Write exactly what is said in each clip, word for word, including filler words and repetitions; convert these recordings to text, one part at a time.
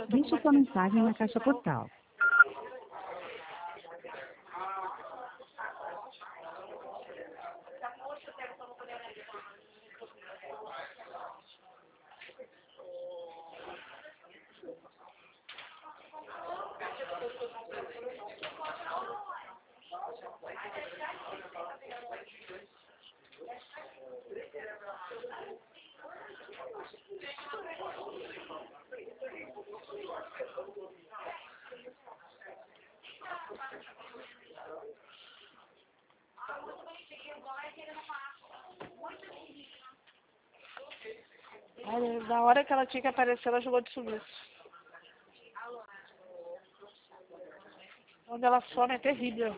Deixe sua mensagem na caixa postal. Olha, na hora que ela tinha que aparecer, ela jogou de sumiço. Onde ela some é terrível.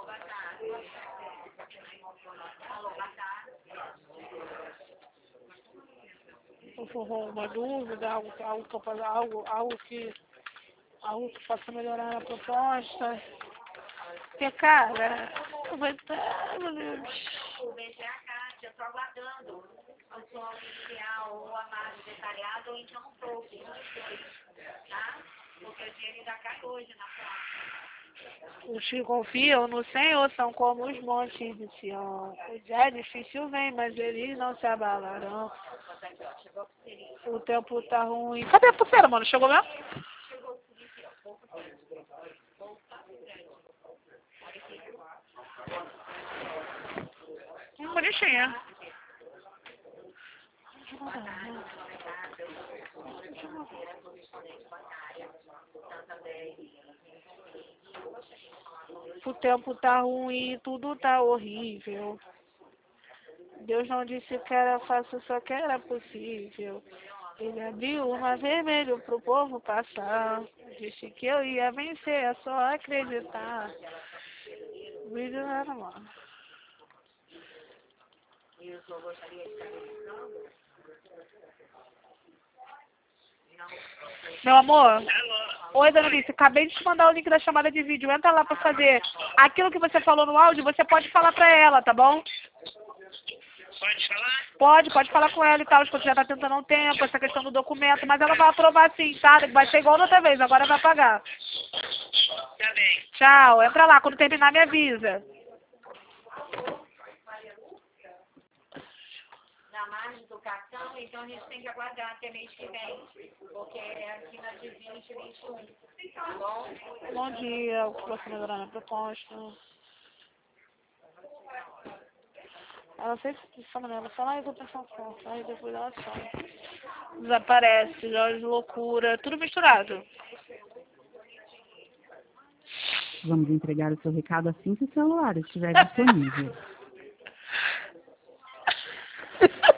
Uma dúvida, algo, algo, que eu possa- algo, algo que algo que possa melhorar a proposta. Porque, cara, vai estar, meu Deus. O B G A Cátia, eu estou aguardando o som inicial ou a margem detalhada ou então um pouco, um dos dois, tá? Porque o dinheiro ainda cai hoje na conta. Os que confiam no Senhor são como os montes de Sião. O dia difícil vem, mas eles não se abalarão. O tempo tá ruim. Cadê a pulseira, mano? Chegou mesmo? Hum, bonitinha. O tempo tá ruim, tudo tá horrível. Deus não disse que era fácil, só que era possível. Ele abriu o mar vermelho pro povo passar. Disse que eu ia vencer, é só acreditar. O vídeo não era, mano. Meu amor. Oi, dona Alice. Acabei de te mandar o link da chamada de vídeo. Entra lá pra fazer aquilo que você falou no áudio. Você pode falar pra ela, tá bom? Pode falar? Pode, pode falar com ela e tal. Acho que você já tá tentando há um tempo, essa questão do documento. Mas ela vai aprovar sim, tá? Vai ser igual da outra vez. Agora vai pagar. Tá bem. Tchau. Entra lá. Quando terminar, me avisa. Na margem do cartão, então a gente tem que aguardar até mês que vem, porque é aqui na de vinte, vinte e um. Tá bom? Bom dia. O que você melhorar na proposta? Ela sempre fala, né? Ela fala, ai, eu vou pensar forte. Aí depois ela some. Desaparece, olha de loucura. Tudo misturado. Vamos entregar o seu recado assim que o celular estiver disponível.